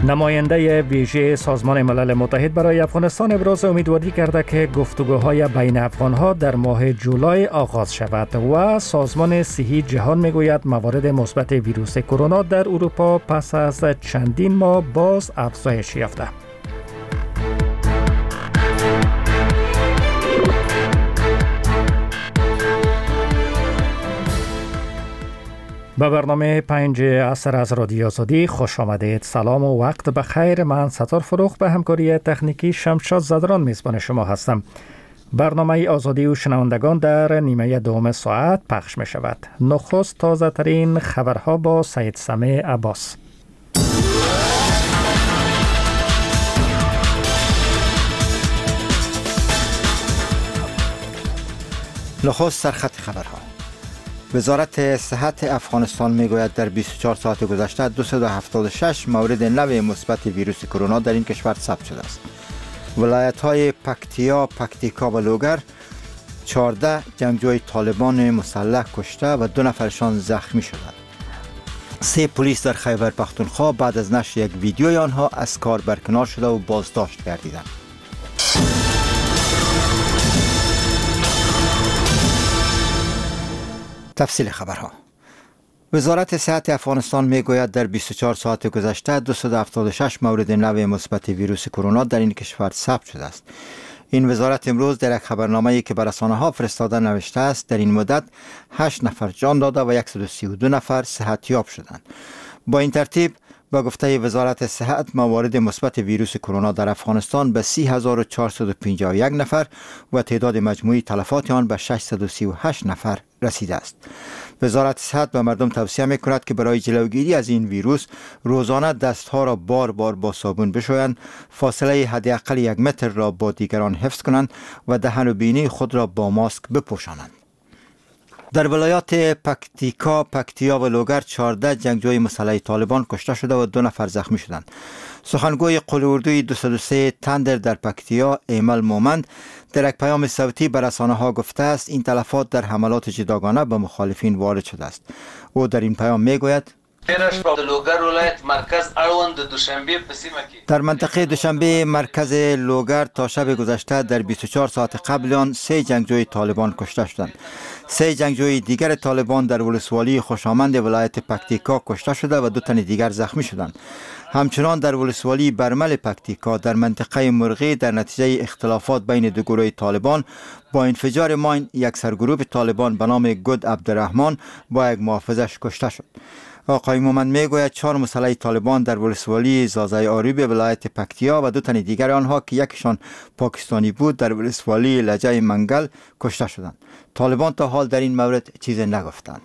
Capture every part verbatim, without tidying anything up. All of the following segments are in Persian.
نماینده ویژه سازمان ملل متحد برای افغانستان ابراز امیدواری کرده که گفتگوهای بین افغانها در ماه جولای آغاز شود و سازمان صحی جهان میگوید موارد مثبت ویروس کرونا در اروپا پس از چندین ماه باز افزایش یافته. به برنامه پنج عصر از رادیو آزادی خوش آمدید. سلام و وقت بخیر. من ستار فروخ به همکاری تکنیکی شمشاد زدران میزبان شما هستم. برنامه آزادی و شنوندگان در نیمه دوم ساعت پخش می شود. نخست تازه ترین خبرها با سید سمیع عباس. نخست سرخط خبرها. وزارت صحت افغانستان میگوید در بیست و چهار ساعت گذشته دویست و هفتاد و شش مورد نو مثبت ویروس کرونا در این کشور ثبت شده است. ولایت های پکتیا، پکتیکا و لوگر چهارده جنگجوی طالبان مسلح کشته و دو نفرشان زخمی شدند. سه پلیس در خیبر پختونخوا بعد از نشر یک ویدیوی آنها از کار برکنار شده و بازداشت گردیدند. تفصیل خبرها. وزارت صحت افغانستان میگوید در بیست و چهار ساعت گذشته دویست و هفتاد و شش مورد نو مثبت ویروس کرونا در این کشور ثبت شده است. این وزارت امروز در یک خبرنامه‌ای که به رسانه‌ها فرستاده نوشته است در این مدت هشت نفر جان داده و صد و سی و دو نفر صحتیاب شدند. با این ترتیب با گفته وزارت صحت موارد مثبت ویروس کرونا در افغانستان به سی هزار و چهارصد و پنجاه و یک نفر و تعداد مجموعی تلفات آن به ششصد و سی و هشت نفر رسیده است. وزارت صحت به مردم توصیه می‌کند که برای جلوگیری از این ویروس روزانه دستها را بار بار با صابون بشویند، فاصله حداقل یک متر را با دیگران حفظ کنند و دهن و بینی خود را با ماسک بپوشانند. در ولایات پکتیکا، پکتیا و لوگر چهارده جنگجوی مسلح طالبان کشته شده و دو نفر زخمی شدند. سخنگوی قول اردوی دویست و سه تندر در پکتیا، ایمل مومند، در یک پیام صوتی به رسانه‌ها گفته است این تلفات در حملات جداگانه به مخالفین وارد شده است. او در این پیام میگوید در منطقه دوشنبه مرکز لوگر تا شب گذشته در بیست و چهار ساعت قبل آن سه جنگجوی طالبان کشته شدند. سه جنگجوی دیگر طالبان در ولسوالی خوشامند ولایت پکتیکا کشته شده و دو تن دیگر زخمی شدند. همچنان در ولسوالی برمل پکتیکا در منطقه مرغی در نتیجه اختلافات بین دو گروه طالبان با انفجار ماین یک سرگروه طالبان به نام گود عبدالرحمن با یک محافظش کشته شد. آقای مومند میگوید چهار مسلح طالبان در ولسوالی زازای آریب ولایت پکتیا و دو تن دیگر آنها که یکشان پاکستانی بود در ولسوالی لجه منگل کشته شدند. طالبان تا حال در این مورد چیزی نگفتند.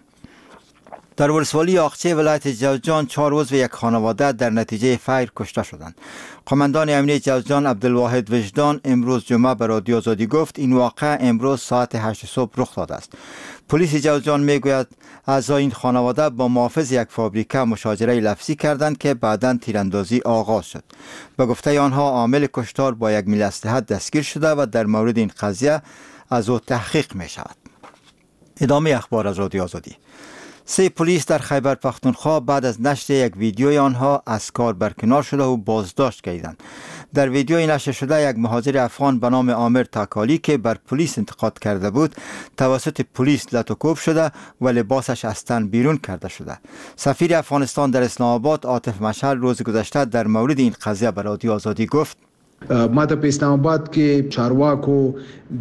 در ولسوالی آخچه ولایت جوزجان چهار عضو یک خانواده در نتیجه فیر کشته شدند. قماندان امنیه جوزجان عبدالواحد وجدان امروز جمعه به رادیو آزادی گفت این واقعه امروز ساعت هشت صبح رخ داده است. پلیس جوزجان میگوید اعضای این خانواده با محافظ یک فابریکه مشاجره لفظی کردند که بعداً تیراندازی آغاز شد. به گفته آنها عامل کشتار با یک میل اسلحه دستگیر شده و در مورد این قضیه از او تحقیق می شود. ادامه اخبار از رادیو آزادی. سه پلیس در خیبر پختونخوا بعد از نشر یک ویدیوی آنها از کار برکنار شده و بازداشت گردیدند. در ویدیوی نشر شده یک مهاجر افغان به نام عامر تاکالی که بر پلیس انتقاد کرده بود توسط پلیس لطوکوب شده و لباسش از تن بیرون کرده شده. سفیر افغانستان در اسلام آباد عاطف مشعل روز گذشته در مورد این قضیه به رادیو آزادی گفت ما در اسلام آباد که چارواکو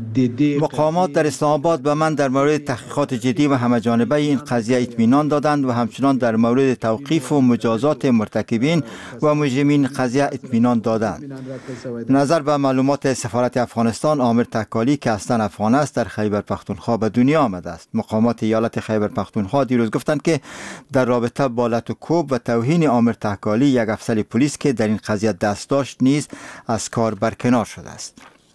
مقامات در اسلام آباد به من در مورد تحقیقات جدی و همه‌جانبه این قضیه اطمینان دادند و همچنان در مورد توقیف و مجازات مرتکبین و مجرمین قضیه اطمینان دادند. نظر به معلومات سفارت افغانستان، عامر تکالی که اصلا افغان است در خیبر پختونخوا به دنیا آمده است. مقامات ایالت خیبر پختونخوا دیروز گفتند که در رابطه با لطوکوب و توهین عامر تکالی یک افسر پلیس که در این قضیه دست داشت نیز از کار برکنار شده است.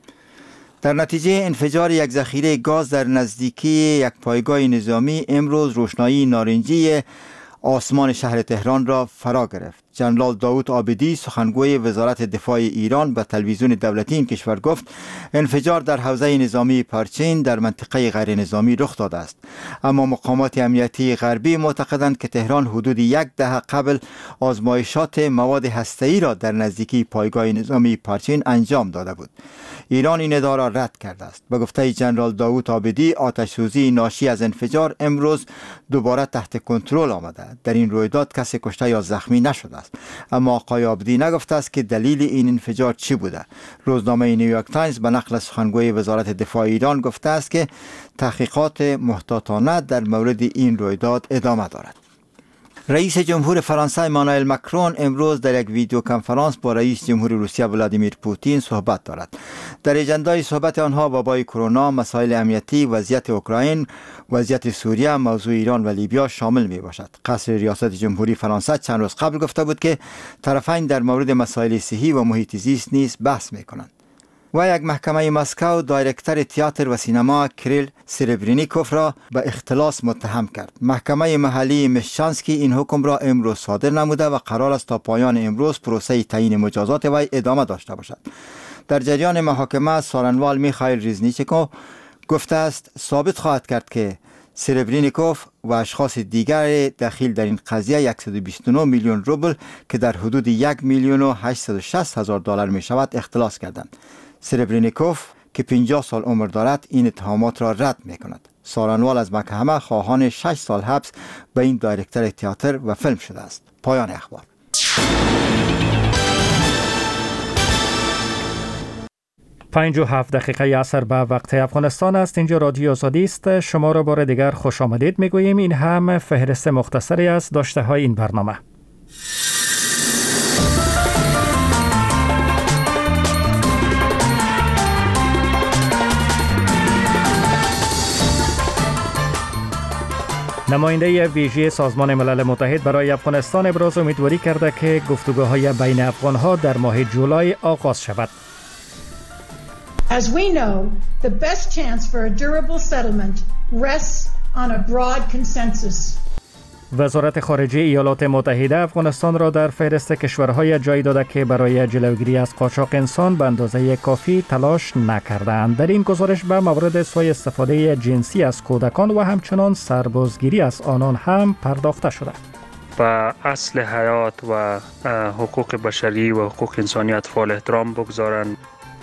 در نتیجه انفجار یک ذخیره گاز در نزدیکی یک پایگاه نظامی امروز روشنایی نارنجی آسمان شهر تهران را فرا گرفت. جنرال داوود عابدی سخنگوی وزارت دفاع ایران به تلویزیون دولتی این کشور گفت انفجار در حوزه نظامی پارچین در منطقه غیر نظامی رخ داده است، اما مقامات امنیتی غربی معتقدند که تهران حدود یک دهه قبل آزمایشات مواد هسته‌ای را در نزدیکی پایگاه نظامی پارچین انجام داده بود. ایران این ادعا را رد کرده است. به گفته جنرال داوود عابدی آتش‌سوزی ناشی از انفجار امروز دوباره تحت کنترل آمده. در این رویداد کسی کشته یا زخمی نشده است، اما آقای عابدی نگفته است که دلیل این انفجار چی بوده. روزنامه نیویورک تایمز به نقل سخنگوی وزارت دفاع ایران گفته است که تحقیقات محتاطانه در مورد این رویداد ادامه دارد. رئیس جمهور فرانسه امانوئل مکرون امروز در یک ویدیو کنفرانس با رئیس جمهور روسیه ولادیمیر پوتین صحبت دارد. در اجندای صحبت آنها وبای کرونا، مسائل امنیتی، وضعیت اوکراین، وضعیت سوریه، موضوع ایران و لیبیا شامل می باشد. قصر ریاست جمهوری فرانسه چند روز قبل گفته بود که طرفین در مورد مسائل صحی و محیط زیست نیز بحث می کنند. و یک محکمه مسکو دایرکتر تئاتر و سینما کریل سربرینیکوف را به اختلاس متهم کرد. محکمه محلی مشچانسکی این حکم را امروز صادر نموده و قرار است تا پایان امروز پروسه تعیین مجازات وی ادامه داشته باشد. در جریان محاکمه سارنوال میخائیل ریزنیچکو گفته است ثابت خواهد کرد که سربرینیکوف و اشخاص دیگر دخیل در این قضیه صد و بیست و نه میلیون روبل که در حدود یک میلیون و هشتصد و شصت هزار دلار می شود اختلاس کردند. سربرینیکوف که پنجاه سال عمر دارد این اتهامات را رد می کند. سارنوال از محکمه خواهان شش سال حبس به این دایرکتر تئاتر و فیلم شده است. پایان اخبار. پنج و هفت دقیقه عصر به وقت افغانستان است. اینجا رادیو آزادی است. شما را بار دیگر خوش آمدید میگوییم. این هم فهرست مختصری از داشته های این برنامه. نماینده ویژه سازمان ملل متحد برای افغانستان ابراز امیدواری کرده که گفتگوهای بین افغانها در ماه جولای آغاز شود. As we know, the best chance for a durable settlement rests on a broad consensus. وزارت خارجه ایالات متحده افغانستان را در فهرست کشورهای جای داده که برای جلوگیری از قاچاق انسان به اندازه کافی تلاش نکردند. در این گزارش به موارد سوء استفاده جنسی از کودکان و همچنان سربازگیری از آنان هم پرداخته شده. و اصل حیات و حقوق بشری و حقوق انسانی اطفال احترام بگذارند.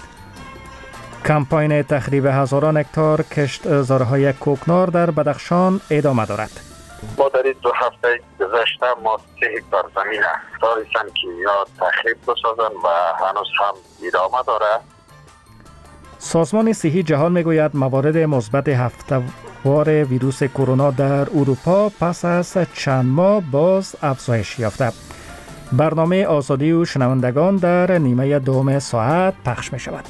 کمپاین تخریب هزاران هکتار کشتزارهای کوکنار در بدخشان ادامه دارد. ما در این دو هفته گذشته ما سه هکتار زمین دارستان که یا تخریب بسازن و هنوز هم ادامه داره. سازمان صحی جهان میگوید موارد مثبت هفته‌وار ویروس کرونا در اروپا پس از چند ماه باز افزایش یافته. برنامه آزادی و شنوندگان در نیمه دوم ساعت پخش می شود.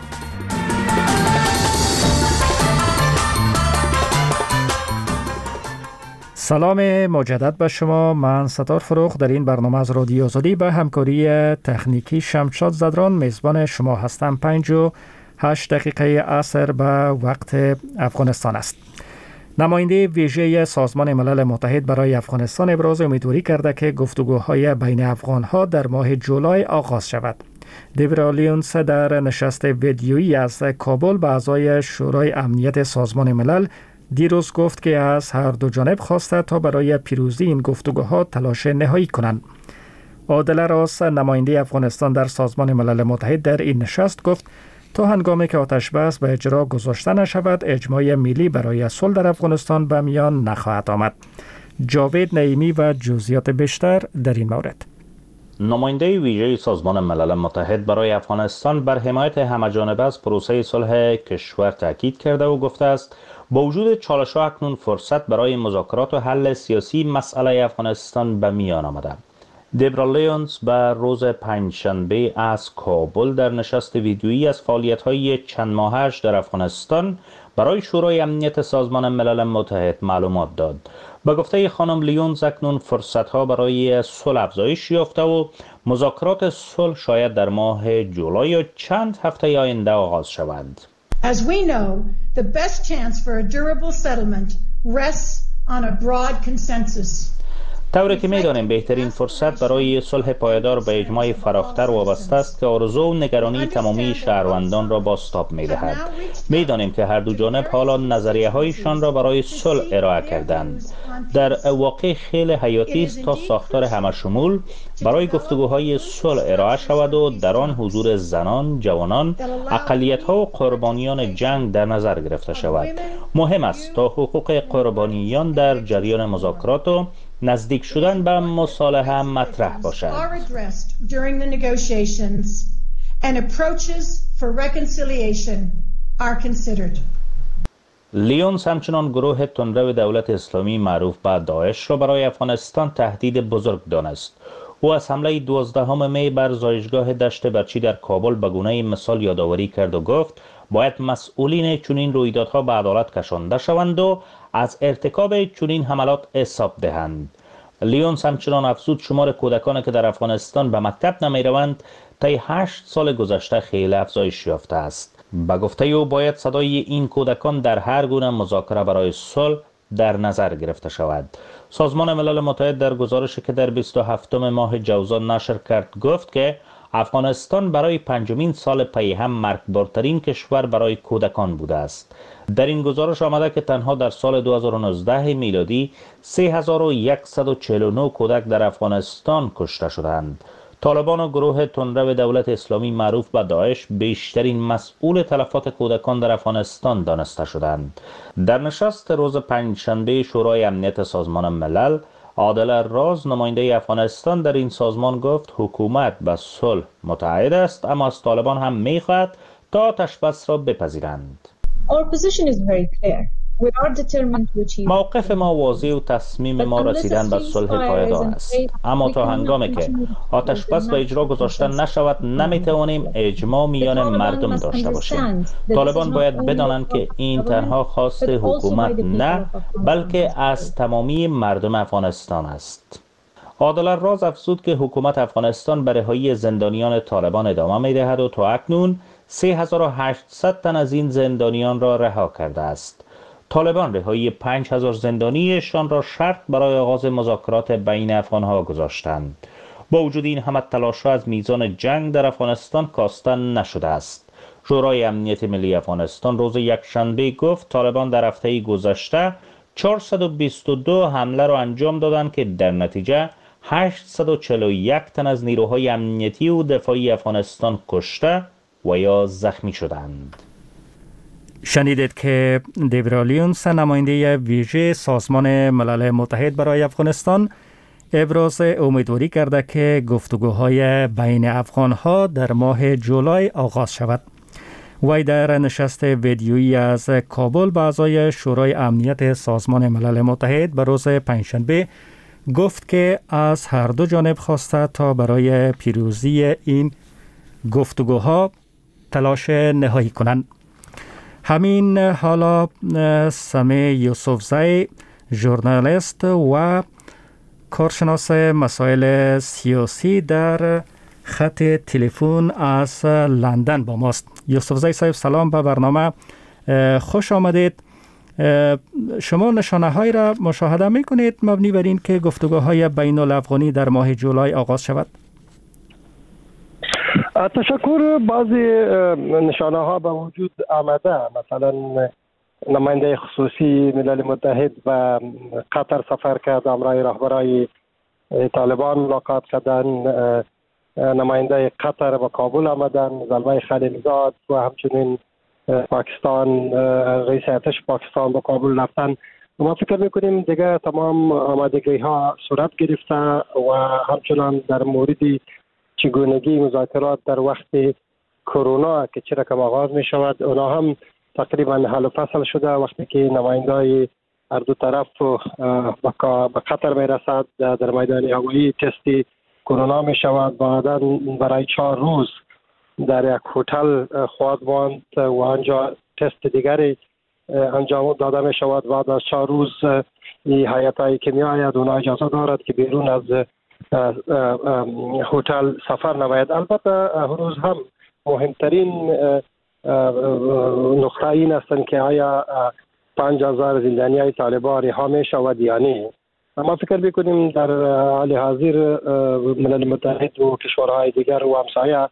سلام مجدد به شما. من ستار فروخ در این برنامه از رادیو آزادی به همکاری تکنیکی شمشاد زدران میزبان شما هستم. پنج و هشت دقیقه عصر به وقت افغانستان است. نماینده ویژه سازمان ملل متحد برای افغانستان ابراز امیدواری کرده که گفتگوهای بین افغانها در ماه جولای آغاز شود. دیبرا لیونس در نشست ویدیویی از کابل به اعضای شورای امنیت سازمان ملل دیروز گفت که از هر دو جانب خواسته تا برای پیروزی این گفتگوها تلاش نهایی کنند. عادل راس نماینده افغانستان در سازمان ملل متحد در این نشست گفت تا هنگامی که آتش بس به اجرا گذاشته نشود اجماع ملی برای صلح در افغانستان به میان نخواهد آمد. جاوید نعیمی و جزئیات بیشتر در این مورد. نماینده ویژه سازمان ملل متحد برای افغانستان بر حمایت همه‌جانبه از پروسه صلح کشور تاکید کرده و گفته است با وجود چالش‌ها اکنون فرصت برای مذاکرات و حل سیاسی مسئله افغانستان به میان آمده. دیبرا لیونز به روز پنجشنبه از کابل در نشست ویدیویی از فعالیت‌های چند ماهش در افغانستان برای شورای امنیت سازمان ملل متحد معلومات داد. به گفته خانم لیونز اکنون فرصت‌ها برای صلح افزایش یافته و مذاکرات صلح شاید در ماه جولای یا چند هفته آینده آغاز شود. As we know, the best chance for a durable settlement rests on a broad consensus. طوری که می‌دانیم بهترین فرصت برای صلح پایدار به اجماع فراختر وابسته است که آرزو و نگرانی تمامی شهروندان را بازتاب می‌دهد. می‌دانیم که هر دو جانب حالا نظریه‌هایشان را برای صلح ارائه کردند. در واقع خیلی حیاتی است تا ساختار همشمول برای گفتگوهای صلح ارائه شود و در آن حضور زنان، جوانان، اقلیت‌ها و قربانیان جنگ در نظر گرفته شود. مهم است تا حقوق قربانیان در جریان مذاکرات و نزدیک شدن به مصالحه مطرح باشد. لیونز همچنان گروه تندرو دولت اسلامی معروف به داعش را برای افغانستان تهدید بزرگ دانست. او از حمله دوازدهم می بر زایشگاه دشت برچی در کابل به گونه مثال یادآوری کرد و گفت باید مسئولین چنین رویدادها به عدالت کشانده شوند و از ارتکاب چنین حملات حساب دهند. لیونز همچنان افزود شمار کودکانی که در افغانستان به مکتب نمی روند طی هشت سال گذشته خیلی افزایش یافته است. به گفته او باید صدای این کودکان در هر گونه مذاکره برای صلح در نظر گرفته شود. سازمان ملل متحد در گزارشی که در بیست و هفتم ماه جوزا نشر کرد گفت که افغانستان برای پنجمین سال پی هم مرگبارترین کشور برای کودکان بوده است. در این گزارش آمده که تنها در سال دو هزار و نوزده میلادی سه هزار و صد و چهل و نه کودک در افغانستان کشته شدند. طالبان و گروه تندرو دولت اسلامی معروف به داعش بیشترین مسئول تلفات کودکان در افغانستان دانسته شدند. در نشست روز پنجشنبه شورای امنیت سازمان ملل، عادل راز نماینده افغانستان در این سازمان گفت حکومت به صلح متعهد است اما از طالبان هم می‌خواهد تا آتش بس را بپذیرند. موقف ما واضح و تصمیم ما رسیدن به صلح پایدار است، اما تا هنگامی که آتش بس به اجرا گذاشته نشود نمیتوانیم اجماع میان مردم داشته باشیم. طالبان باید بدانند که این تنها خواست حکومت نه بلکه از تمامی مردم افغانستان است. عادل راز افزود که حکومت افغانستان به رهایی زندانیان طالبان ادامه می‌دهد و تا اکنون سه هزار و هشتصد تن از این زندانیان را رها کرده است. طالبان رهایی پنج هزار زندانیشان را شرط برای آغاز مذاکرات بین افغانها گذاشتند. با وجود این همه تلاش‌ها از میزان جنگ در افغانستان کاسته نشده است. شورای امنیت ملی افغانستان روز یکشنبه گفت طالبان در هفته گذشته چهارصد و بیست و دو حمله را انجام دادند که در نتیجه هشتصد و چهل و یک تن از نیروهای امنیتی و دفاعی افغانستان کشته و یا زخمی شدند. شنیدید که دیبرا لیونز نماینده ویژه سازمان ملل متحد برای افغانستان ابراز امیدواری کرده که گفتگوهای بین افغانها در ماه جولای آغاز شود. وی در نشست ویدیویی از کابل با اعضای شورای امنیت سازمان ملل متحد به روز پنجشنبه گفت که از هر دو جانب خواسته تا برای پیروزی این گفتگوها تلاش نهایی کنند. همین حالا سمی یوسفزی ژورنالیست و کارشناس مسائل سیاسی در خط تلفن از لندن با ماست. یوسفزی صاحب سلام به برنامه، خوش آمدید. شما نشانه هایی را مشاهده می کنید مبنی بر این که گفتگوهای بین الافغانی در ماه جولای آغاز شود؟ تشکر. بعضی نشانه ها به وجود آمده، مثلا نماینده خصوصی ملل متحد و قطر سفر کرد، امرای رهبرای طالبان ملاقات کردن، نماینده قطر به کابل آمدن، زلمه خلیلزاد و همچنین پاکستان رئیس ارتش پاکستان به کابل رفتن. ما فکر میکنیم دیگه تمام آمادگی ها صورت گرفته و همچنان در مورد چگونگی مذاکرات در وقت کرونا که چه رقم آغاز می شود اونا هم تقریبا حل و فصل شده. وقتی که نمایندای هر دو طرف به قطر می رسد در میدان هوایی تستی کرونا می شود، بعدا برای چهار روز در یک هتل خواهد ماند و آنجا تست دیگری انجام داده می شود. بعد از چهار روز این هیئتایی که می آید اونا اجازه دارد که بیرون از هتل سفر نماید. البته هنوز هم مهمترین نقطه این است که آیا پنج هزار زندانی های طالبان رها می شود یا نه. ما فکر میکنیم در حال حاضر ملل متحد و کشورهای دیگر و همسایه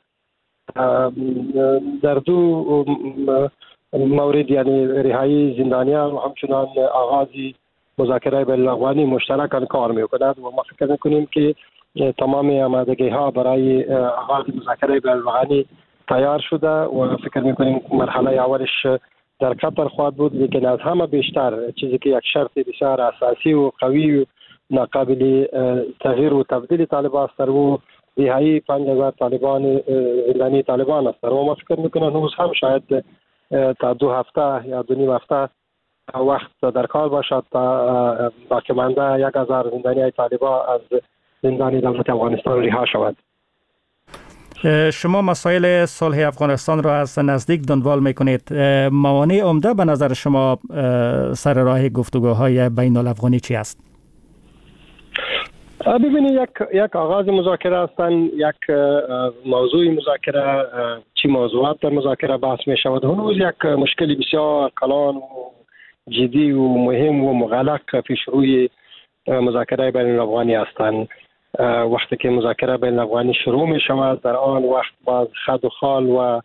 در دو مورد یعنی رهایی زندانیان و همچنان آغاز مذاکره بین الافغانی مشترکاً کار میکند و ما فکر میکنیم که تمام آمادگی ها برای آغاز مذاکره بین الافغانی تیار شده و فکر میکنیم مرحله اولش در قطر خواهد بود، لیکن از همه بیشتر چیزی که یک شرط بسیار اساسی و قوی و ناقابل تغییر و تبدیل طالبان است و رهایی پنج هزار طالبان زندانی طالبان است و ما فکر میکنم هنوز هم شاید تا دو هفته یا دو نیم هفته وقت در کار باشد تا باقی مانده یک هزار زندانی طالبان از زندان دولت افغانستان رها شود. شما مسائل صلح افغانستان را از نزدیک دنبال میکنید. موانع عمده به نظر شما سر راه گفتگوهای بین الافغانی چی است؟ ببینید یک یک آغاز مذاکره هستند، یک موضوع مذاکره چی موضوعات در مذاکره بحث می شود. هنوز یک مشکل بسیار کلان و جدی و مهم و مغلق پیش روی مذاکره بین الافغانی هستند. وقتی که مذاکره بین الافغانی شروع می شود در آن وقت باز خد و خال و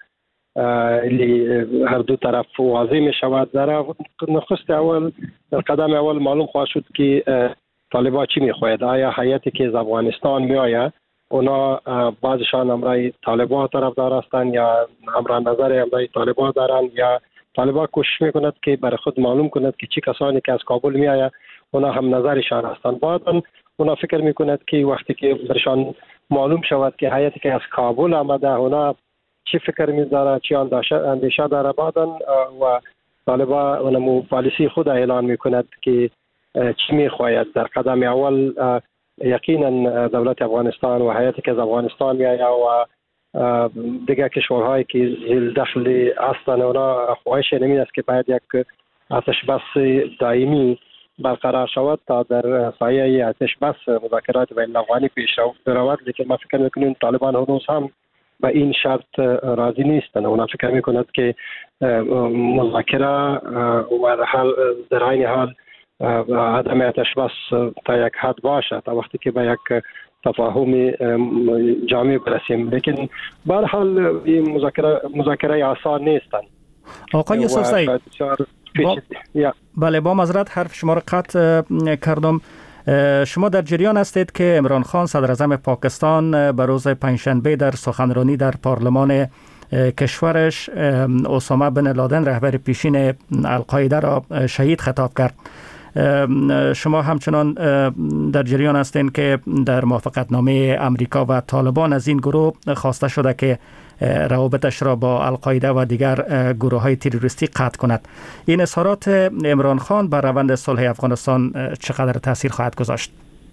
هر دو طرف واضح می شود. در نخست اول در قدم اول معلوم خواهد شد که طالبان چی می خواهد. آیا هیئتی که از افغانستان می آید اونا بعضشان امرای طالبان طرفدار هستند یا امرای نظر امرای طالبان دارند یا طالبان کوشش می کند که برای خود معلوم کند که چی کسانی که از کابل می آید اونا هم نظرشان هستند. بعدا اونا فکر می کند که وقتی که برشان معلوم شود که هیئتی که از کابل آمده اونا چی فکر می داره چی اندیشه داره بعدا و طالبان اونمو پالیسی خود اعلان می کند که چی می خواهد. در قدم اول یقینا دولت افغانستان و هیئتی که از افغانستان می آید و دیگر کشورهایی که زیر دخل هستند اونا خواهش نمی است که باید یک آتش بس دائمی برقرار شود تا در سایه آتش بس مذاکرات بین الافغانی پیش برود. لیکن ما فکر میکنیم طالبان هنوز هم به این شرط راضی نیستند. اونا فکر میکند که مذاکره و در عین حال عدم آتش بس تا یک حد باشد تا وقتی که به یک تفاهم جامع برسیم. لیکن به هر حال این مذاکره مذاکره آسان نیستند. آقای یوسفزی با... بله با معذرت حرف شما را قطع کردم. شما در جریان هستید که عمران خان صدر اعظم پاکستان به روز پنجشنبه در سخنرانی در پارلمان کشورش اسامه بن لادن رهبر پیشین القاعده را شهید خطاب کرد. شما همچنان در جریان هستین که در موافقتنامه امریکا و طالبان از این گروه خواسته شده که روابطش را با القاعده و دیگر گروه های تروریستی قطع کند. این اظهارات عمران خان بر روند صلح افغانستان چقدر تاثیر خواهد گذاشت؟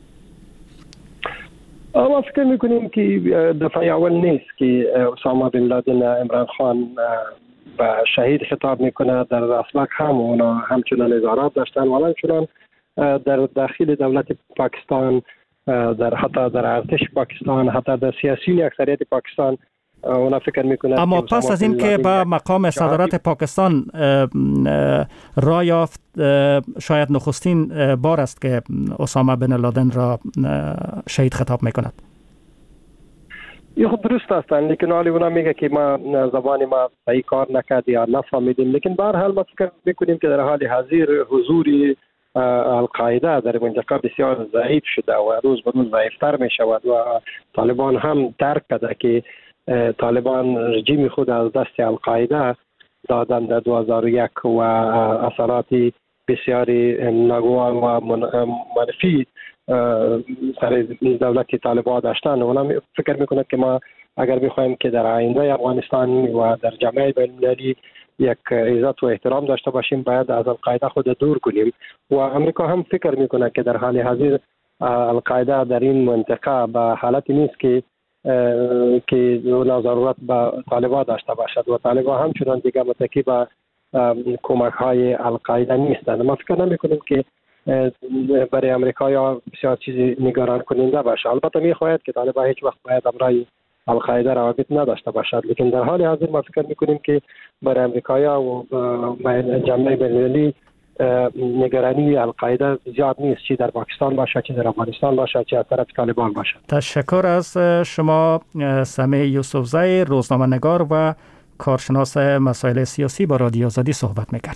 ما فکر میکنیم که دفعه اول نیست که اسامه بن لادن عمران خان به شهید خطاب میکنه. در اسبق هم اونا همچنان اظهارات داشتن و همچنان در داخل دولت پاکستان، در حتی در ارتش پاکستان، حتی در سیاسیون اکثریت پاکستان اونا فکر میکنند. اما پس از این که به مقام صدارت پاکستان راه یافت، شاید نخستین بار است که اسامه بن لادن را شهید خطاب میکند. یه خود درست هستند، لیکن حالی اونا میگه که ما زبان ما صحیح کار نکرد یا نفهمیدیم. لیکن به هر حال ما فکر میکنیم که در حال حاضر حضور القاعده در منطقه بسیار ضعیف شده و روز به روز ضعیفتر می شود و طالبان هم درک کرده که طالبان رژیم خود از دست القاعده دادن در دو هزار و یک و اثرات بسیاری ناگوار و منفی سر دولت طالبان داشتن. اونا فکر میکنند که ما اگر بخوایم که در آینده افغانستان و در جامعه بین‌المللی یک عزت و احترام داشته باشیم باید از القاعده خود دور کنیم و امریکا هم فکر میکنه که در حال حاضر القاعده در این منطقه به حالتی نیست که که ضرورت به طالبان داشته باشد و طالبان همچنان دیگه متکی به کمک های القاعده نیستند. ما فکر نمیکنیم که برای امریکا یا بسیار چیزی نگران کننده باشه. البته میخواهد که طالبان هیچ وقت باید امرای القاعده روابط نداشته باشد، لیکن در حال حاضر ما فکر میکنیم که برای امریکایا و جامعه بین‌المللی نگرانی القاعده زیاد نیست، چی در پاکستان باشه، چی در افغانستان باشه، چی از طرف طالبان باشه. تشکر از شما سمیع یوسفزی، روزنامه‌نگار و کارشناس مسائل سیاسی، با رادیو آزادی صحبت میکرد.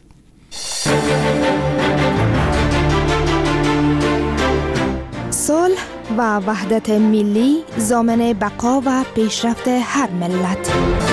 صلح و وحدت ملی ضامن بقا و پیشرفت هر ملت.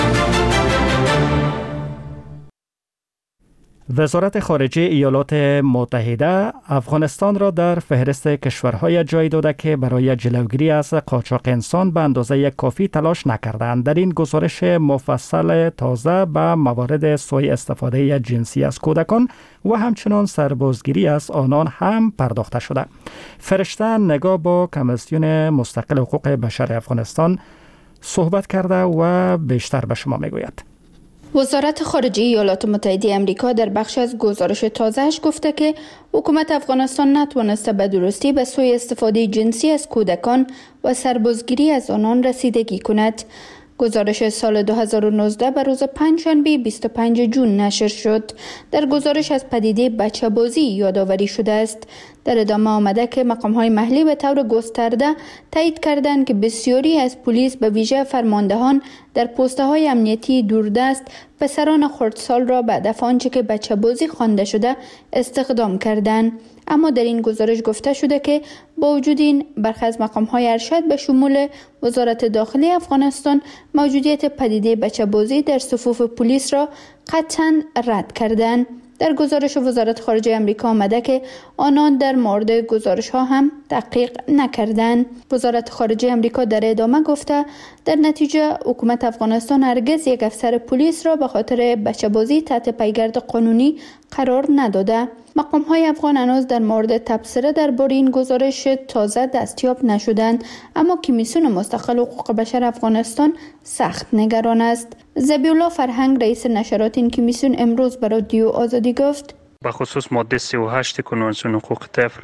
وزارت خارجه ایالات متحده افغانستان را در فهرست کشورهای جای داده که برای جلوگیری از قاچاق انسان به اندازه کافی تلاش نکردند. در این گزارش مفصل تازه به موارد سوء استفاده جنسی از کودکان و همچنان سربازگیری از آنان هم پرداخته شده. فرشته نگاه با کمیسیون مستقل حقوق بشر افغانستان صحبت کرده و بیشتر به شما میگوید. وزارت خارجه ایالات متحده آمریکا در بخش از گزارش تازه‌اش گفته که حکومت افغانستان نتوانسته به درستی به سوء استفاده جنسی از کودکان و سربازگیری از آنان رسیدگی کند. گزارش سال دو هزار و نوزده به روز پنجشنبه بیست و پنجم جون نشر شد. در گزارش از پدیده بچه بازی یادآوری شده است. در ادامه آمده که مقام‌های محلی به طور گسترده تایید کردند که بسیاری از پلیس به ویژه فرماندهان در پست‌های امنیتی دوردست پسران خردسال را به هدف آنچه که بچه بازی خوانده شده استخدام کردند. اما در این گزارش گفته شده که با وجود این برخی از مقام‌های ارشد به شمول وزارت داخلی افغانستان موجودیت پدیده بچه بازی در صفوف پلیس را قطعاً رد کردند. در گزارش وزارت خارجه آمریکا آمده که آنان در مورد گزارش ها هم تحقیق نکردند. وزارت خارجه آمریکا در ادامه گفته در نتیجه حکومت افغانستان هرگز یک افسر پلیس را به خاطر بچه بازی تحت پیگرد قانونی قرار نداده. مقام های افغان هنوز در مورد تبصره درباره این گزارش تازه دستیاب نشدند، اما کمیسیون مستقل حقوق بشر افغانستان سخت نگران است. ذبیحالله فرهنگ رئیس نشرات این کمیسیون امروز به رادیو آزادی گفت به خصوص ماده سی و هشت کنوانسیون حقوق طفل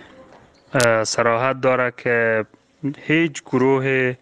صراحت داره که هیچ گروه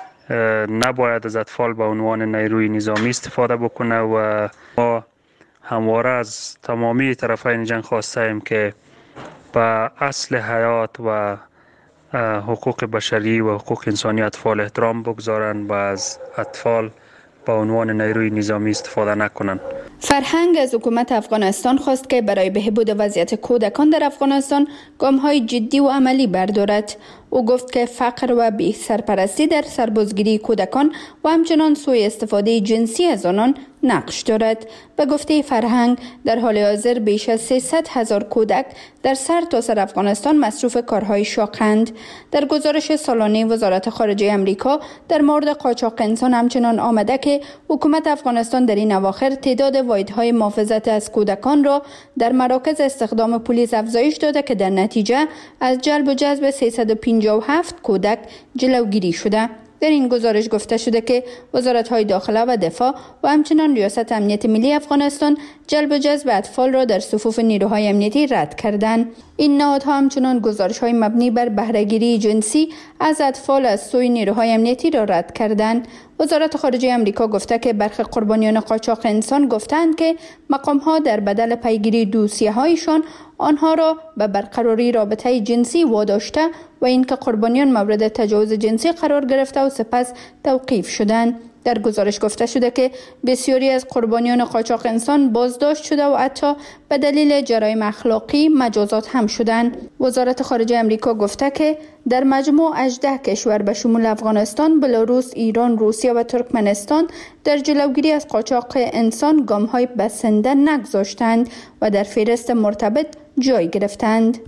نباید از اطفال به عنوان نیروی نظامی استفاده بکنه و ما همواره از تمامی طرفین جنگ خواسته ایم که به اصل حیات و حقوق بشری و حقوق انسانی اطفال احترام بگذارند و از اطفال به عنوان نیروی نظامی استفاده نکنند. فرهنگ از حکومت افغانستان خواست که برای بهبود وضعیت کودکان در افغانستان گام‌های جدی و عملی بردارد. او گفت که فقر و بی سرپرستی در سربازگیری کودکان و همچنان سوء استفاده جنسی از آنان نقش دارد. به گفته فرهنگ در حال حاضر بیش از سیصد هزار کودک در سر تا سر افغانستان مصروف کارهای شاقند. در گزارش سالانه وزارت خارجه آمریکا در مورد قاچاق انسان همچنان آمده که حکومت افغانستان در این اواخر تعداد واحدهای محافظت از کودکان را در مراکز استخدام پلیس افزایش داده که در نتیجه از جلب و جذب سیصد و پنجاه و هفت کودک جلوگیری شده. در این گزارش گفته شده که وزارت‌های داخله و دفاع و همچنان ریاست امنیت ملی افغانستان جلب و جذب اطفال را در صفوف نیروهای امنیتی رد کردند. این نهادها همچنان گزارش‌های مبنی بر بهره‌گیری جنسی از اطفال از سوی نیروهای امنیتی را رد کردند. وزارت خارجه آمریکا گفته که برخی قربانیان قاچاق انسان گفتند که مقام‌ها در بدل پیگیری دوسیه‌هایشان آنها را به برقراری رابطه جنسی واداشته و اینکه قربانیان مورد تجاوز جنسی قرار گرفته و سپس توقیف شدند. در گزارش گفته شده که بسیاری از قربانیان قاچاق انسان بازداشت شده و حتی به دلیل جرایم اخلاقی مجازات هم شدند. وزارت خارجه آمریکا گفته که در مجموع هجده کشور به شمول افغانستان، بلاروس، ایران، روسیه و ترکمنستان در جلوگیری از قاچاق انسان گام‌های بسنده نگذاشتند و در فهرست مرتبط جای گرفتند.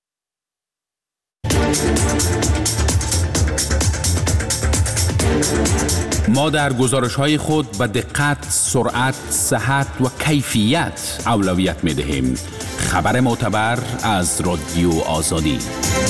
ما در گزارش‌های خود به دقت، سرعت، صحت و کیفیت اولویت می‌دهیم. خبر معتبر از رادیو آزادی.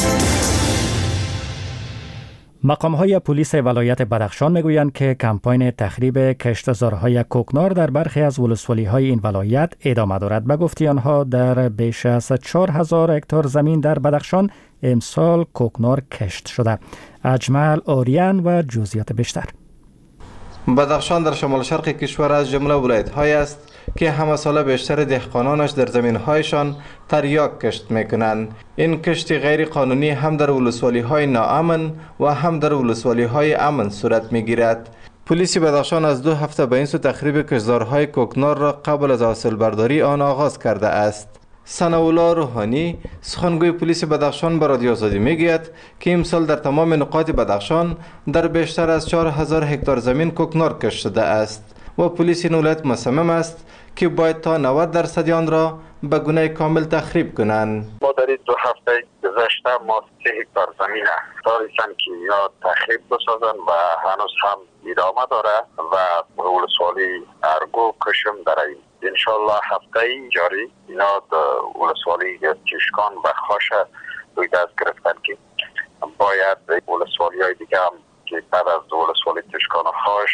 مقام‌های پلیس ولایت بدخشان میگویند که کمپاین تخریب کشتزارهای کوکنار در برخی از ولسوالی‌های این ولایت ادامه دارد. به گفته آنها در بیش از چهار هزار هکتار زمین در بدخشان امسال کوکنار کشت شده. اجمل آریان و جزئیات بیشتر. بدخشان در شمال شرق کشور از جمله ولایت‌های است که همه ساله بیشتر دهقانانش در زمین‌هایشان تریاک کشت میکنند. این کشت غیر قانونی هم در ولسوالی‌های ناامن و هم در ولسوالی‌های امن صورت میگیرد. پلیس بدخشان از دو هفته به این سو تخریب کشتزارهای کوکنار را قبل از حاصل برداری آن آغاز کرده است. ثناءالله روحانی سخنگوی پلیس بدخشان به رادیو آزادی میگوید که امسال در تمام نقاط بدخشان در بیشتر از چهار هزار هکتار زمین کوکنار کشت شده است و پلیس این ولایت مصمم است که باید تا نود درصد آن را به گونه کامل تخریب کنند. ما در دو هفته گذشته ما سه هکتار زمین داریم که یا تخریب بسازن و هنوز هم ادامه داره و ولسوالی ارگو کشم داریم. انشالله هفته جاری اینا ولسوالی چشکان و خاش روی دست گرفتن که باید ولسوالی های دیگه هم که بعد از ولسوالی چشکان و خاش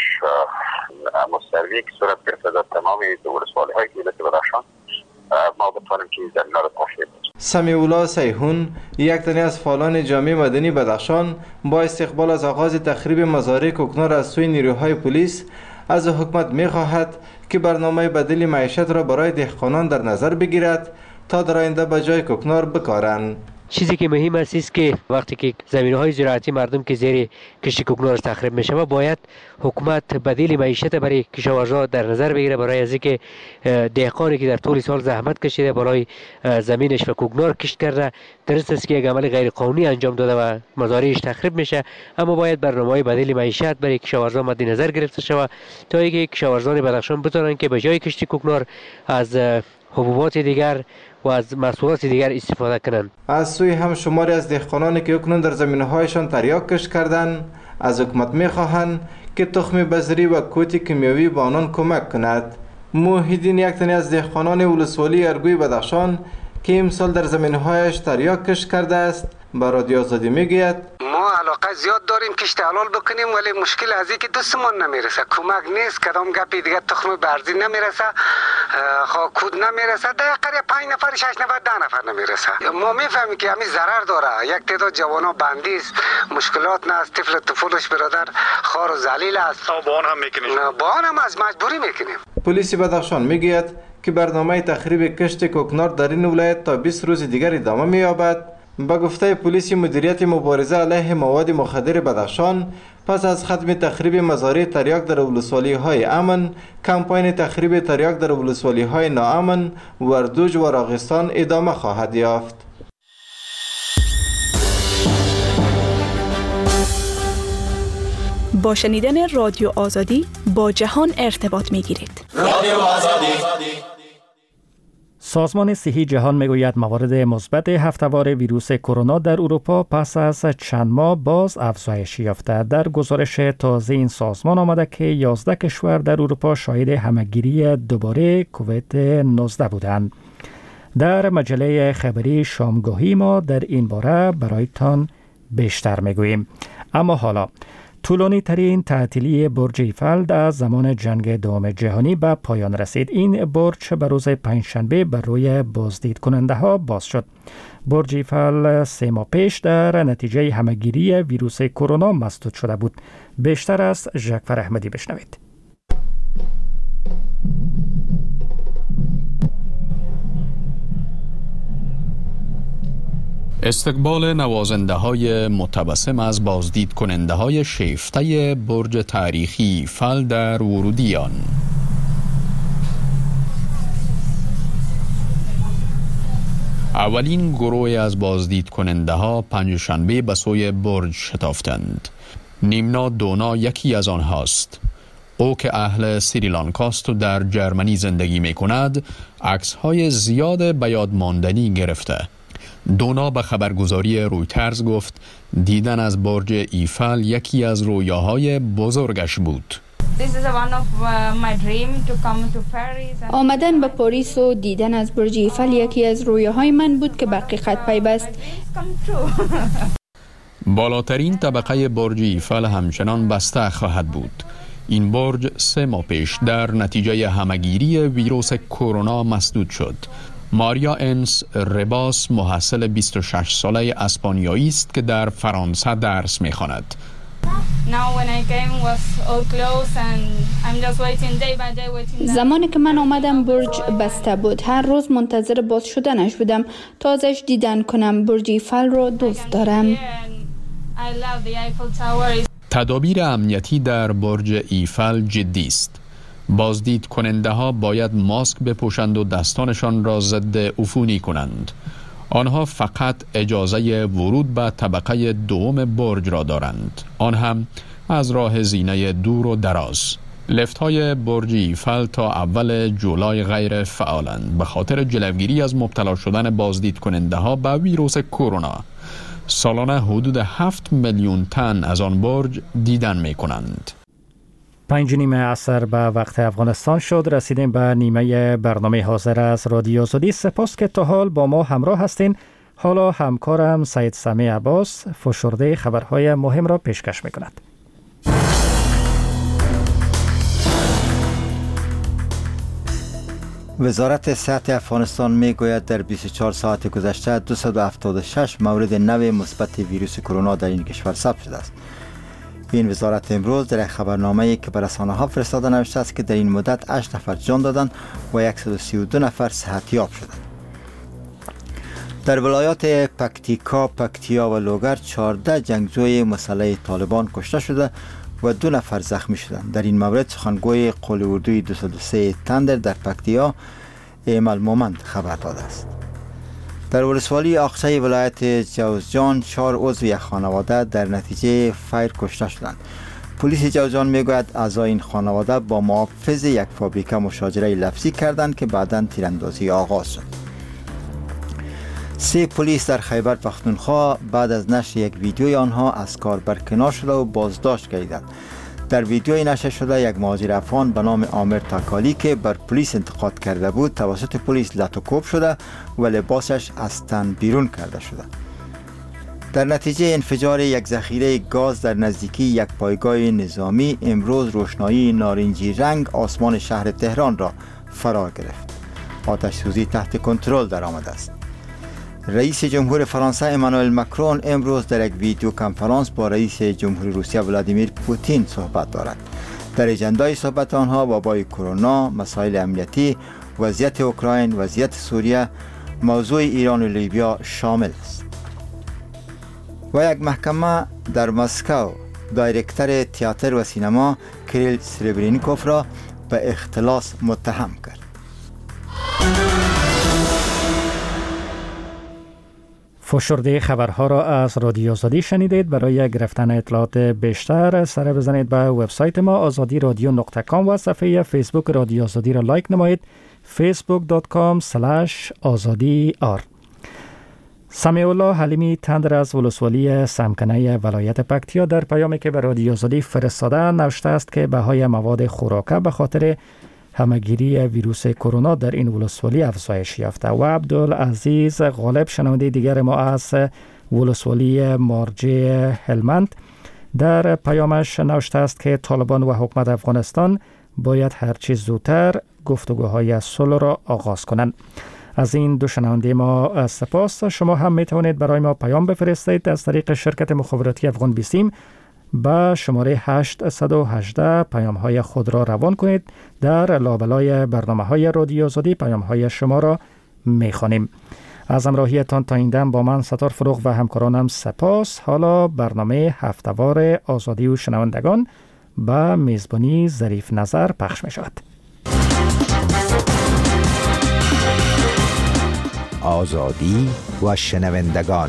مستروی که صورت گرفته در تمام ولسوالی های که بدخشان ما بتوانیم که زمین را تخریب کنیم. سمیع الله سیحون یک تن از فعالان جامعه مدنی بدخشان با استقبال از آغاز تخریب مزارع کوکنار از سوی نیروهای پلیس از حکومت می‌خواهد که برنامه بدیل معیشت را برای دهقانان در نظر بگیرد تا در آینده به جای کوکنار بکارند. چیزی که مهم است است که وقتی که زمین‌های زراعتی مردم که زیر کشت کوکنار تخریب میشه باید حکومت بدیل معیشت برای کشاورزان در نظر بگیره، برای از اینکه دهقانی که در طول سال زحمت کشیده برای زمینش و کوکنار کشت کرده درست است که یک عمل غیر قانونی انجام داده و مزارعش تخریب میشه، اما باید برنامه‌های بدیل معیشت برای کشاورزان مد نظر گرفته شود تا اینکه کشاورزان بدخشان بتوانند که به جای کشت کوکنار از حبوبات دیگر و از محصولات دیگر استفاده کنند. از سوی هم شماری از دهقانانی که اکنون در زمینهایشان تریاک کشت کردند از حکومت میخواهند که تخم بذری و کوت کیمیاوی به آنان کمک کند. موحدین یک تن از دهقانان ولسوالی ارگوی بدخشان که امسال در زمینهایش تریاک کشت کرده است به رادیو آزادی میگوید ما علاقه زیاد داریم کشت حلال بکنیم ولی مشکل از اینکه دستمون نمیرسه، کمک نیست، کدام گپی دیگه تخم برزی نمیرسه، خا کود نمیرسه، در قریه پنج نفر شش نفر ده نفر نمیرسه. ما میفهمیم که همین ضرر داره، یک تعداد جوانا بندی است، مشکلات نه است، طفل طفولش برادر خار و ذلیل است، با آن هم میکنیم، با آن هم از مجبوری میکنیم. پلیس بدخشان میگوید که برنامه تخریب کشت کوکنار در این ولایت تا بیست روز دیگر ادامه می‌یابد. با گفته پلیس مدیریت مبارزه علیه مواد مخدر بدخشان پس از ختم تخریب مزارع تریاک در ولسوالی‌های امن، کمپاین تخریب تریاک در ولسوالی‌های ناامن وردوج و راغستان ادامه خواهد یافت. با شنیدن رادیو آزادی با جهان ارتباط می‌گیرید. رادیو آزادی. سازمان صحی جهان میگوید موارد مثبت هفته‌وار ویروس کرونا در اروپا پس از چند ماه باز افزایش یافته. در گزارش تازه این سازمان آمده که یازده کشور در اروپا شاهد همه‌گیری دوباره کووید نوزده بودند. در مجله خبری شامگاهی ما در این باره برایتان بیشتر میگوییم. اما حالا طولانی ترین تعطیلی برج ایفل در زمان جنگ دوم جهانی به پایان رسید. این برج به روز پنجشنبه بر روی بازدید کننده ها باز شد. برج ایفل سه ماه پیش در نتیجه همه‌گیری ویروس کرونا مسدود شده بود. بیشتر از ژکفر احمدی بشنوید. استقبال نوازنده های متبسم از بازدید کننده های شیفته برج تاریخی ایفل در ورودیان. اولین گروه از بازدید کننده ها پنجشنبه به سوی برج شتافتند. نیمنا دونا یکی از آنهاست. او که اهل سریلانکاست و در جرمنی زندگی می کند، عکس های زیاد به یاد ماندنی گرفته. دونا به خبرگزاری رویترز گفت دیدن از برج ایفل یکی از رویاهای بزرگش بود. آمدن به پاریس و دیدن از برج ایفل یکی از رویاهای من بود که به حقیقت پیوست. بالاترین طبقه برج ایفل همچنان بسته خواهد بود. این برج سه ماه پیش در نتیجه همه‌گیری ویروس کرونا مسدود شد. ماریا انس رباس محصل بیست و شش ساله اسپانیایی است که در فرانسه درس می‌خواند. زمانی که من آمدم برج بسته بود. هر روز منتظر باز شدنش بودم تا ازش دیدن کنم. برج ایفل رو دوست دارم. تدابیر امنیتی در برج ایفل جدی است. بازدید کننده ها باید ماسک بپوشند و دستانشان را ضد عفونی کنند. آنها فقط اجازه ورود به طبقه دوم برج را دارند، آن هم از راه زینه دور و دراز. لفت های برج ایفل تا اول جولای غیر فعالند به خاطر جلوگیری از مبتلا شدن بازدید کننده ها به ویروس کرونا. سالانه حدود هفت میلیون تن از آن برج دیدن می کنند. پنج نیمه عصر به وقت افغانستان شد. رسیدیم به نیمه برنامه حاضر از رادیو آزادی. سپاس که تا حال با ما همراه هستین. حالا همکارم سید سمی عباس فشرده خبرهای مهم را پیشکش می کند. وزارت صحت افغانستان می گوید در بیست و چهار ساعت گذشته دویست و هفتاد و شش مورد نو مثبت ویروس کرونا در این کشور ثبت شده است. این وزارت امروز در خبرنامه‌ای که به رسانه‌ها فرستاده نوشته است که در این مدت هشت نفر جان دادند و صد و سی و دو نفر صحتیاب شدند. در ولایات پکتیکا، پکتیا و لوگر چهارده جنگجوی مسلح طالبان کشته شده و دو نفر زخمی شدند. در این مورد سخنگوی قول اردوی دویست و سه تندر در پکتیا ایمل مومند خبر داده است. در ولسوالی آقچه ولایت جوزجان چهار عضو یک خانواده در نتیجه فایر کشته شدند. پلیس جوزجان میگوید اعضای این خانواده با محافظ یک فابریکه مشاجره لفظی کردند که بعداً تیراندازی آغاز شد. سه پلیس در خیبر پختونخوا بعد از نشر یک ویدیوی آنها از کار برکنار شده و بازداشت گردیدند. در ویدیوی نشر شده یک مهاجر افغان به نام عامر تاکالی که بر پلیس انتقاد کرده بود توسط پلیس لطو شده و لباسش از تن بیرون کرده شده. در نتیجه انفجار یک ذخیره گاز در نزدیکی یک پایگاه نظامی امروز روشنایی نارنجی رنگ آسمان شهر تهران را فرا گرفت. آتش سوزی تحت کنترل درآمده است. رئیس جمهور فرانسه امانوئل مکرون امروز در یک ویدیو کنفرانس با رئیس جمهور روسیه ولادیمیر پوتین صحبت دارد. در اجندای صحبت آنها وبای کرونا، مسائل امنیتی، وضعیت اوکراین، وضعیت سوریه، موضوع ایران و لیبیا شامل است. و یک محکمه در مسکو دایرکتر تئاتر و سینما کریل سربرینیکوف را به اختلاس متهم کرد. فشرده خبرها را از رادیو آزادی شنیدید. برای گرفتن اطلاعات بیشتر سر بزنید به وبسایت ما آزادی رادیو نقطه کام و صفحه فیسبوک رادیو آزادی را لایک نمایید. فیسبوک دات کام اسلش آزادی آر. سمیع الله حلیمی تندر از ولسوالی سمکنه ولایت پکتیا در پیامی که به رادیو آزادی فرستاده نوشته است که بهای مواد خوراکه به خاطر همگیری ویروس کرونا در این ولسوالی افزایش یافته. و عبدالعزیز غالب شنونده دیگر ما از ولسوالی مارجه هلمند در پیامش نوشته است که طالبان و حکومت افغانستان باید هرچی زودتر گفتگوهای صلح را آغاز کنند. از این دو شنونده ما سپاس. شما هم می توانید برای ما پیام بفرستید از طریق شرکت مخابراتی افغان بیسیم با شماره هشت یک هشت پیام های خود را روان کنید. در لابلای برنامه های رادیو آزادی پیام های شما را می خوانیم. از همراهیتان تا این دم با من ستار فروغ و همکارانم سپاس. حالا برنامه هفتهوار آزادی و شنوندگان با میزبانی ظریف نظر پخش می شود. آزادی و شنوندگان.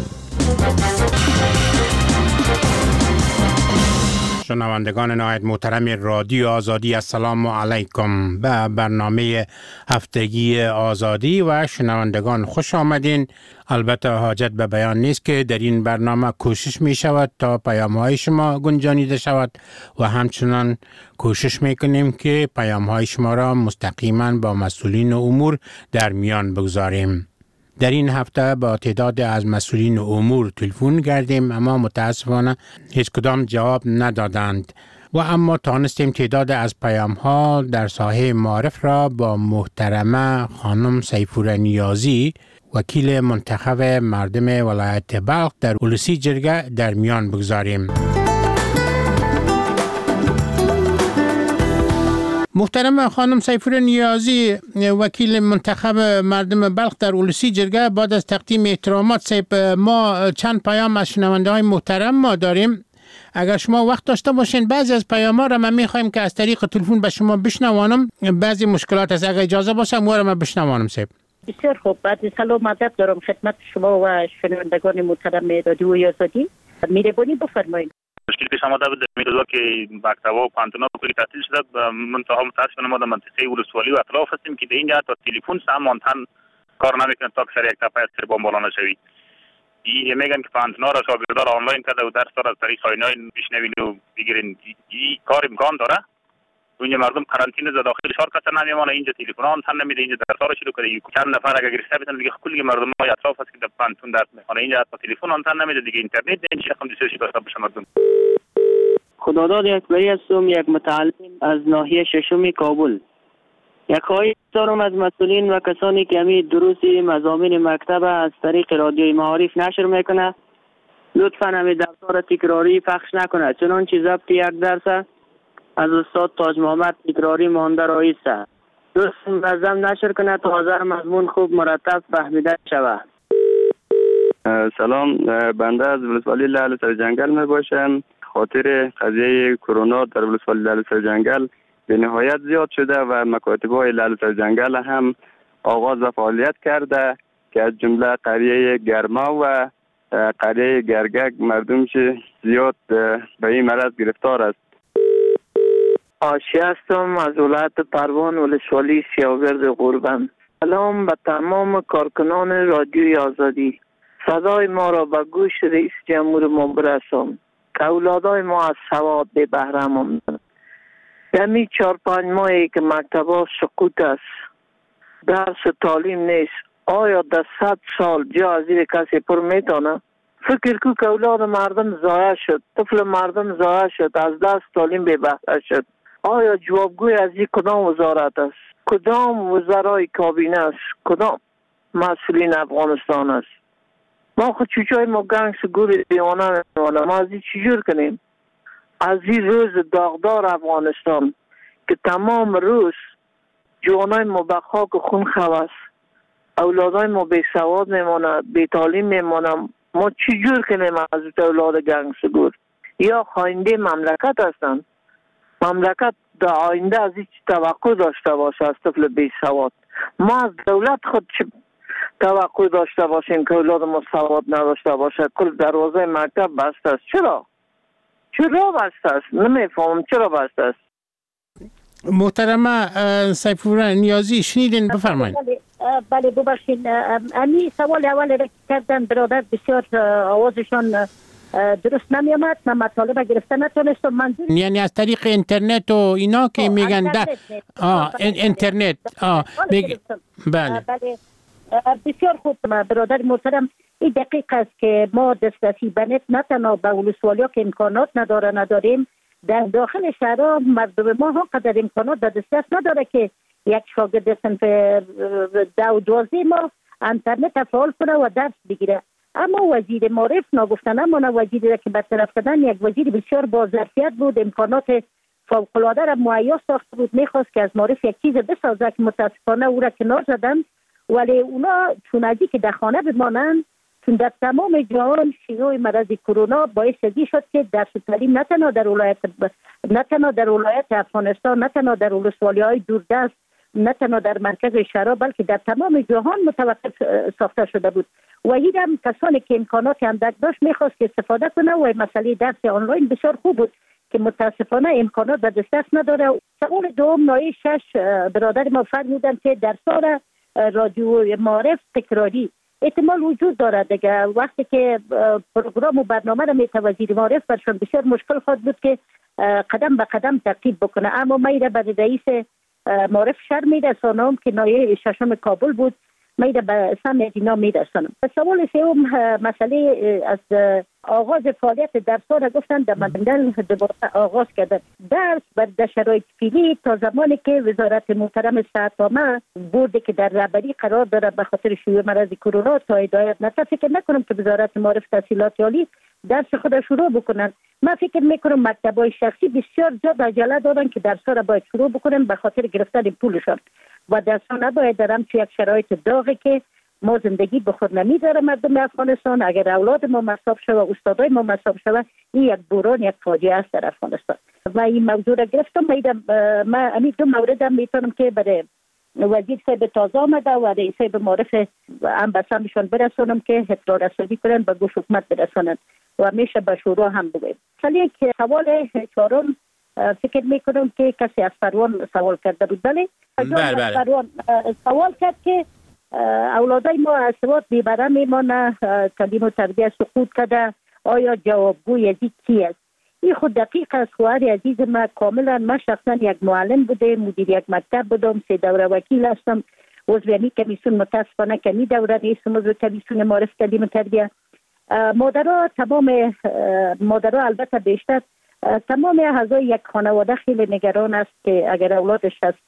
شنوندگان نهایت محترم رادیو آزادی، السلام علیکم. به برنامه هفتگی آزادی و شنوندگان خوش آمدین. البته حاجت به بیان نیست که در این برنامه کوشش می شود تا پیام های شما گنجانیده شود و همچنان کوشش می کنیم که پیام های شما را مستقیما با مسئولین امور در میان بگذاریم. در این هفته با تعداد از مسئولین امور تلفن کردیم اما متاسفانه هیچ کدام جواب ندادند و اما توانستیم تعداد از پیام ها در ساحه معارف را با محترمه خانم سیفوره نیازی وکیل منتخب مردم ولایت بلخ در اولسی جرگه در میان بگذاریم. محترم خانم سیفور نیازی، وکیل منتخب مردم بلخ در اولسی جرگه، بعد از تقدیم احترامات سیب، ما چند پیام از شنونده های محترم ما داریم. اگر شما وقت داشته باشین بعضی از پیام ها را من میخوایم که از طریق تلفن به شما بشنوانم. بعضی مشکلات است، اگر اجازه باشه ما را من بشنوانم سیب. بسیار خوب. بعد سلام ادب دارم خدمت شما و شنوندگان محترم رادیو آزادی. مهربانی بفرمایید. مشکل پیش آمده بود در روزا که مکتب‌ها و پانتون‌ها کلی تعطیل شده. منتها متاسفانه ما در منطقه ولسوالی و اطراف هستیم که در اینجا تا تلفن هم آنتن کار نمیکنه تا که یک تپه سر بمب بالا نشوی. این میگن که پانتون‌ها را شاگردان آنلاین کرده و درس داره از طریق آنلاین بشنوین و بگیرین. این کار امکان داره. اونجا مردم قرنطینه زده داخل شهر کس نمیمونه، اینجا تلفن آنتن نمیده، اینجا درس‌ها را شروع کرده. چند نفر اگر گرفته بتن دیگه کلی مردم های اطراف هست که در پانتون درس میخونه، اینجا تا تلفن آنتن نمیده دیگه، اینترنت این چیزا هم دسترسی داشته باشه مردم. خداداد اکبری هستم، یک متعلم از ناحیه ششم کابل. یک خواهش دارم از مسئولین و کسانی که همی دروس مضامین مکتب از طریق رادیوی معارف نشر میکنه لطفا همی درس‌ها را تکراری پخش نکنه، چنانچه ضبط یک درس از استاد تاج محمد تکراری مانده رایسته. درست منظم نشر کنه تا حاضر مضمون خوب مرتب فهمیده شود. سلام، بنده از ولسوالی لعل سر جنگل می باشم. خاطر قضیه کرونا در ولسوالی لعل سر جنگل به نهایت زیاد شده و مکاتب های لعل سر جنگل هم آغاز و فعالیت کرده که از جمله قریه گرما و قریه گرگک مردمش زیاد به این مرض گرفتار است. آشی هستم از ولایت پروان ولسوالی سیاگرد قربان. سلام به تمام کارکنان رادیوی آزادی. صدای ما را به گوش رئیس جمهور ما برسان که اولادای ما از سواد به بهره ماندند. دمی چهار پنج ماهی که مکتبا سقوط است، درس و تعلیم نیست، آیا در صد سال جا از زیر کسی پر میتونه؟ فکر کو که اولاد مردم ضایع شد، طفل مردم ضایع شد، از دست تعلیم به بهره شد. آیا جوابگوی از این کدام وزارت است؟ کدام وزرای کابینه است؟ کدام مسئولین افغانستان است؟ ما خود چوچای ما گنگ سگور دیوانه میمانه. ما از این چجور کنیم؟ از این روز داغدار افغانستان که تمام روز جوانای ما به خاک خون خواست، اولادای ما بی سواد میمانه، بی تعلیم میمانه. ما چجور کنیم از اولاد گنگ سگور؟ یا خاینده مملکت هستند؟ مملکت در آینده از این توقع داشته باشه از طفل بی سواد؟ ما از دولت خود چه توقع داشته باشیم که اولاد ما سواد نداشته باشه؟ کل دروازه مکتب بسته است. چرا؟ چرا بسته است؟ نمیفهمم چرا بسته است. محترمه سیفور نیازی شنیدین، بفرمایید. بله ببخشید، امی سوال اول را کردن برادر بسیار آوازشان درست نمی آمد، من مطالبه گرفته نتونستم. منظور یعنی از طریق اینترنت و اینا که میگن ده آه اینترنت آه بگ... بله بله بسیار خوب برادر محترم. این دقیق است که ما دسترسی به نت نه تنها به ولسوالیا که امکانات نداره نداریم، در داخل شهرها مردم ما هم قدر امکانات در دسترس نداره که یک شاگرد صنف ده و دوازده ما اینترنت فعال کنه و درس بگیره. اما وزیر معارف ناگفتن اما وزیری را که برطرف کردن یک وزیر بسیار با ظرفیت بود، امکانات فوق‌العاده را مهیا ساخته بود، میخواست که از معارف یک چیز بسازه که متاسفانه او را کنار زدن. ولی اونا چون ازی که در خانه بمانند، چون در تمام جهان شیوع مرض کرونا باعث ازی شد که درس و تعلیم نه تنها در ولایت نه تنها در ولایت افغانستان، نه تنها در ولسوالی‌های دوردست، نه تنها در مرکز شهرها، بلکه در تمام جهان متوقف ساخته شده بود. و این هم کسانی که امکانات اندک داشت میخواست که استفاده کنه و مسئله درس آنلاین بسیار خوب بود که متاسفانه امکانات در دسترس نداره. سوال دوم نایه شش برادر ما فرمودن که در سال رادیو معارف تکراری احتمال وجود دارد دیگه. وقتی که پروگرام و برنامه را میته وزیر معارف برشان بسیار مشکل خواهد بود که قدم به قدم تعقیب بکنه. اما من را به رئیس معارف شهر میرسانم که نایه ششم کابل بود، من را به سمع اینا میرسانم. سوال سوم مسئله از آغاز فعالیت درس ها را گفتن در مدنگل دوباره آغاز کردن درس بر در شرایط فعلی تا زمانی که وزارت محترم صحت عامه بوردی که در رهبری قرار داره به خاطر شیوع مرض کرونا تا هدایت نشه. فکر نکنم که وزارت معارف تحصیلات عالی درس خود شروع بکنن. من فکر میکنم مکتب‌های شخصی بسیار زیاد عجله دارن که درس‌ها را باید شروع بکنن به خاطر گرفتن پولشان و درس‌ها نباید در همچون یک شرایط داغی که ما زندگی به خود نمی‌داره مردم افغانستان. اگر اولاد ما مصاب شود، استادای ما مصاب شود، این یک بحران، یک فاجعه است در افغانستان. و این موضوع را گرفتم. من همین دو مورد هم میتونم که برای وزیر صاحب تازه آمده و رئیس صاحب معرف هم بسامشان برسونم که اطلاع رسانی کنن به گوش حکومت برسونن و میشه به شورا هم بگویم. سالی که سوال چهارم فکر میکنم که کسی از پروان سوال کرده بود. بله بله بله. پروان سوال کرد که اولادای ما از سواد بیبره میمانه، تعلیم و تربیت سقوط کرده، آیا جوابگوی از این کی است؟ این خود دقیق است. خواهر عزیز ما کاملا، من شخصا یک معلم بوده، مدیر یک مکتب بودم، سه دوره وکیل هستم، عضو یعنی کمیسیون، متاسفانه کمی دوره نیستم، عضو کمیسیون معرف تعلیم و تربیت. مادرها تمام مادرها البته بیشتر تمام اعضای یک خانواده خیلی نگران است که اگر اولادش از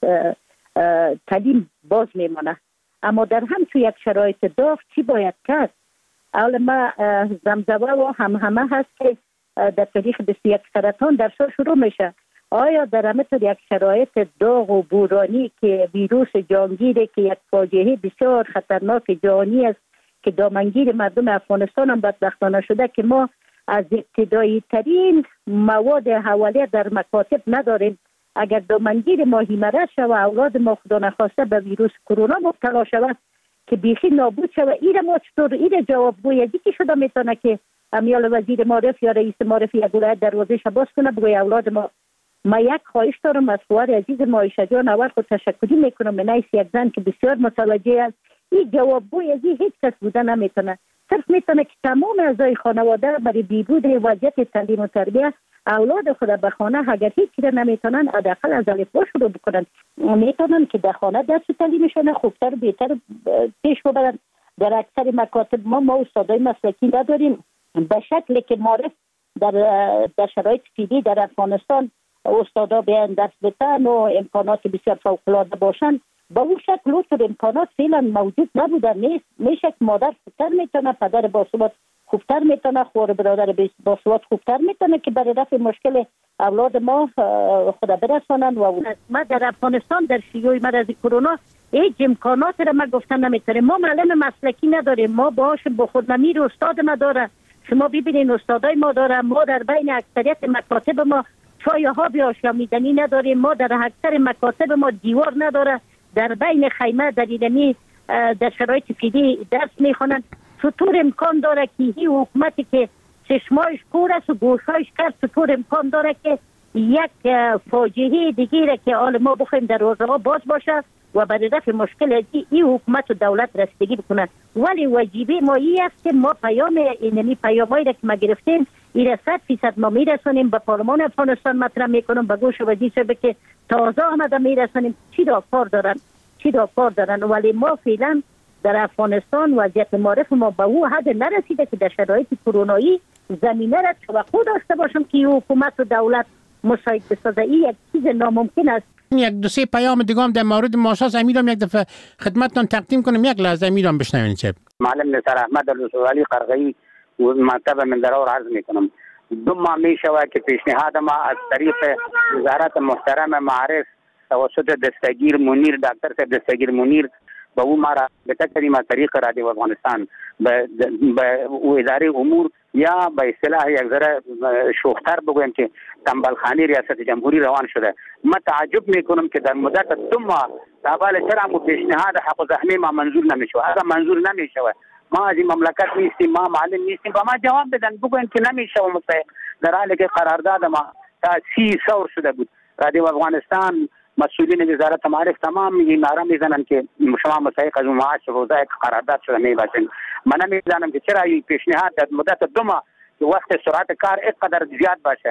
تعلیم باز میمانه، اما در همچون یک شرایط داغ چی باید کرد؟ اول ما زمزمه و هم همه هست که در تاریخ بیست و یک سرطان درس‌ها شروع میشه. آیا در همینطور یک شرایط داغ و بورانی که ویروس جانگیره که یک فاجعه بسیار خطرناک جهانی است که دامنگیر مردم افغانستان هم بدبختانه شده که ما از ابتدایی ترین مواد حواله در مکاتب نداریم، اگر دامنگیر ما هیمرد شود و اولاد ما خدا نخواسته به ویروس کرونا مبتلا شود که بیخی نابود شود، این ما چطور این جوابگوی از کی شده میتونه که امیال وزیر معرف یا رئیس معرف یک ولایت دروازه باز کنه بگوی اولاد ما؟ ما یک خواهش دارم از خواهر عزیز ما عایشه جان، اول خود تشکری میکنم به نایس یک زن که بسیار متوجه است. این جوابگوی از هیچ کس بوده نمیتونه، صرف میتونه که تمام اعضای خانواده برای بیبود وضعیت تعلیم و تربیت اولاد خود به خانه اگر هیچ چیز نمیتونن حداقل از الفبا شروع بکنن، میتونن که در خانه درس تعلیمشون خوبتر و بهتر پیش ببرن. در اکثر مکاتب ما ما استادای مسلکی نداریم به شکلی که معرف در در شرایط فعلی در افغانستان استادا بیان درس بدن و امکانات بسیار فوق العاده باشن، با اون شکل و امکانات فعلا موجود نبودن. نیست میشه که مادر خوبتر میتونه، پدر باثبات خوبتر میتونه، خور برادر باثبات خوبتر میتونه که برای رفع مشکل اولاد ما خدا برسانن. و ما در افغانستان در شیوع مرض کرونا هیچ امکانات را ما گفتن نمیتونیم. ما معلم مسلکی نداریم، ما باش بخود نمیر استاد ما داره، شما ببینین استادای ما داره، ما در بین اکثریت مکاتب ما چای ها بیاشامیدنی نداریم، ما در اکثر مکاتب ما دیوار نداره، در بین خیمه در ایدنی در شرایط فیدی درس میخونن. چطور امکان داره که این حکومتی که چشمایش کور است و گوشایش کرد، چطور امکان داره که یک فاجعه دیگه که آل ما بخوایم در روزها باز باشه و برای رفع مشکل این حکومت و دولت رسیدگی بکنه؟ ولی واجبه ما این است که ما پیام اینمی پیامایی را که ما گرفتیم این صد فیصد ما میرسونیم به پارلمان افغانستان مطرح میکنم، به گوش وزیر صاحب که تازه آمده میرسونیم چی را کار دارن چی را کار دارن. ولی ما فعلا در افغانستان وضعیت معرف ما به او حد نرسیده که در شرایط کرونایی زمینه را توقع داشته باشم که حکومت و دولت مساعد بسازه. این یک چیز ناممکن است. یک دو سه پیام دیگه هم در مورد ماساس امیرم یک دفعه خدمتتون تقدیم کنم، یک لحظه امیرم بشنوین. چه معلم نصر احمد الوسوالی قرغی و مکتب مندرا عرض میکنم. دو ماه می شود که پیشنهاد ما از طریق وزارت محترم معارف توسط دستگیر منیر دکتر صاحب دستگیر منیر به او ما را بتکریم از طریق رادیو افغانستان به به اداره امور یا به اصطلاح یک ذره شوختر بگویم که تنبلخانه ریاست جمهوری روان شده. ما تعجب میکنم که در مدت دو ماه قبل چرا مو پیشنهاد حق الزحمه ما منظور نمیشه. اگر منظور نمیشه ما از این مملکت نیستیم، ما معلم نیستیم، با ما جواب بدن بگوین که نمیشه و مستحق، در حالی که قرارداد ما تا سی سور شده بود. رادیو افغانستان مسئولین وزارت معارف تمام این نعره میزنن که شما مستحق از معاش روزه که قرارداد شده میباشین. من نمیدانم که چرا این پیشنهاد در مدت دو ماه وقت سرعت کار اینقدر زیاد باشه.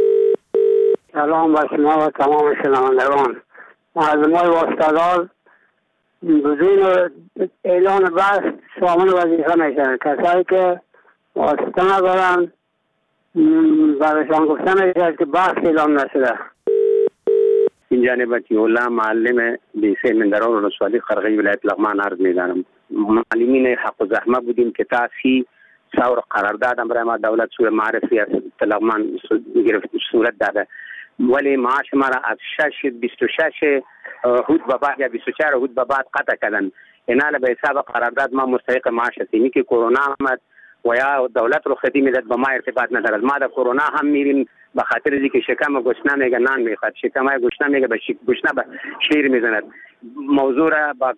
سلام بر شما و تمام شنوندگان. معلمای واسطه‌دار بدون اعلان بحث شامل وظیفه میشن. کسایی که واسطه ندارن برایشان گفتن میشه که بحث اعلان نشده. این جانب الله معلم لیسه مندران ولسوالی قرغی ولایت لغمان عرض میدانم. معلمین حق و زحمه بودیم که تا سی ثور قرارداد هم برای ما دولت سوی معرفی از لغمان گرفت صورت داده، ولی معاش ما را از شش بیست و شش حدود به بعد یا بیست و چهار حدود به بعد قطع کردن. اینا به حساب قرارداد ما مستحق معاش هستیم. که کرونا آمد و یا دولت رو خدمت میداد با ما ارتباط ندارد. ما در کرونا هم میریم به خاطر اینکه شکم گشنه میگه نان میخواد، شکم گشنه میگه به گشنه به شیر میزند. موضوع را با